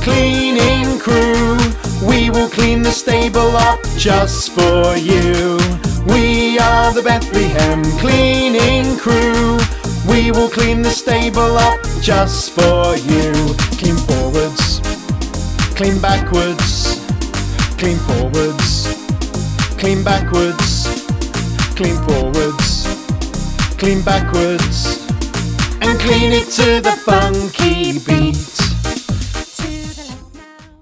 cleaning crew. We will clean the stable up just for you. We are the Bethlehem cleaning crew. We will clean the stable up just for you. Clean forwards, clean backwards, clean forwards, clean backwards, clean forwards, clean backwards, and clean it to the funky beat.